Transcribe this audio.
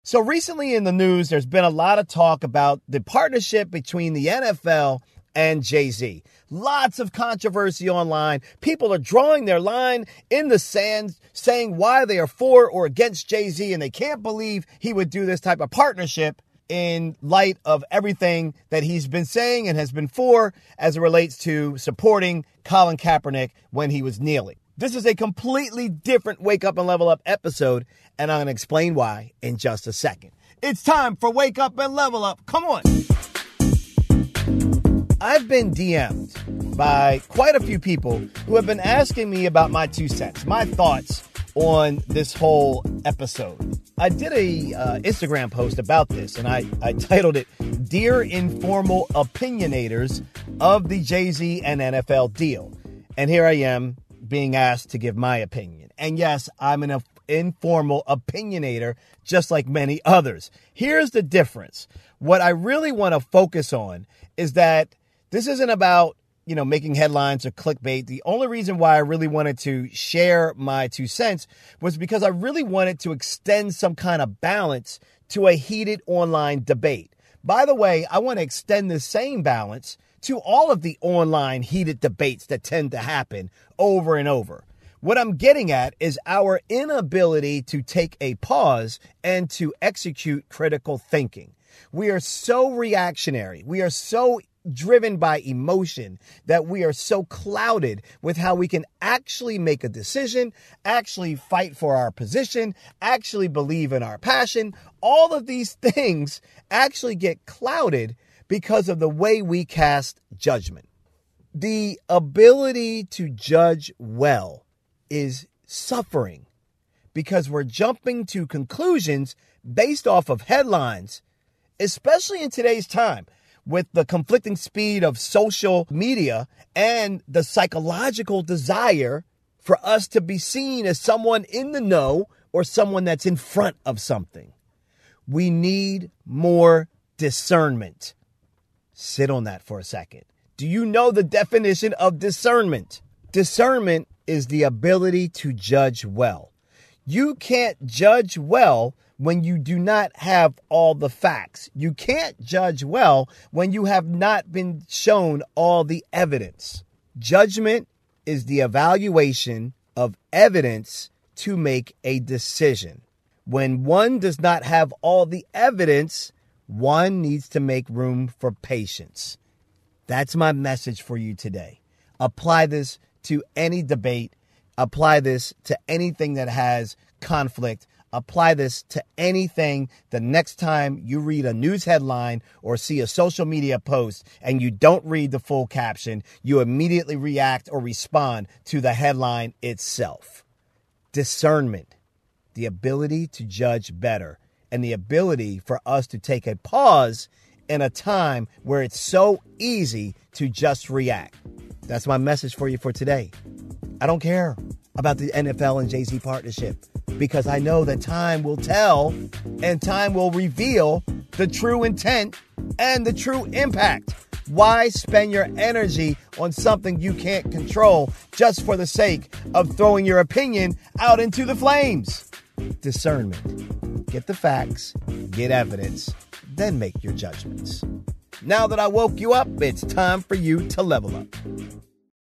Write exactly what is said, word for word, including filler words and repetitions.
So recently in the news, there's been a lot of talk about the partnership between the N F L and Jay-Z. Lots of controversy online. People are drawing their line in the sand, saying why they are for or against Jay-Z, and they can't believe he would do this type of partnership in light of everything that he's been saying and has been for as it relates to supporting Colin Kaepernick when he was kneeling. This is a completely different Wake Up and Level Up episode, and I'm going to explain why in just a second. It's time for Wake Up and Level Up. Come on. I've been D M'd by quite a few people who have been asking me about my two cents, my thoughts on this whole episode. I did a uh, Instagram post about this, and I, I titled it, Dear Informal Opinionators of the Jay-Z and N F L Deal. And here I am being asked to give my opinion. And yes, I'm an informal opinionator, just like many others. Here's the difference. What I really want to focus on is that this isn't about, you know, making headlines or clickbait. The only reason why I really wanted to share my two cents was because I really wanted to extend some kind of balance to a heated online debate. By the way, I want to extend the same balance to all of the online heated debates that tend to happen over and over. What I'm getting at is our inability to take a pause and to execute critical thinking. We are so reactionary. We are so driven by emotion that we are so clouded with how we can actually make a decision, actually fight for our position, actually believe in our passion. All of these things actually get clouded because of the way we cast judgment. The ability to judge well is suffering because we're jumping to conclusions based off of headlines, especially in today's time with the conflicting speed of social media and the psychological desire for us to be seen as someone in the know or someone that's in front of something. We need more discernment. Sit on that for a second. Do you know the definition of discernment? Discernment is the ability to judge well. You can't judge well when you do not have all the facts. You can't judge well when you have not been shown all the evidence. Judgment is the evaluation of evidence to make a decision. When one does not have all the evidence, one needs to make room for patience. That's my message for you today. Apply this to any debate. Apply this to anything that has conflict. Apply this to anything the next time you read a news headline or see a social media post and you don't read the full caption, you immediately react or respond to the headline itself. Discernment, the ability to judge better, and the ability for us to take a pause in a time where it's so easy to just react. That's my message for you for today. I don't care about the N F L and Jay-Z partnership because I know that time will tell and time will reveal the true intent and the true impact. Why spend your energy on something you can't control just for the sake of throwing your opinion out into the flames? Discernment. Get the facts, get evidence, then make your judgments. Now that I woke you up, it's time for you to level up.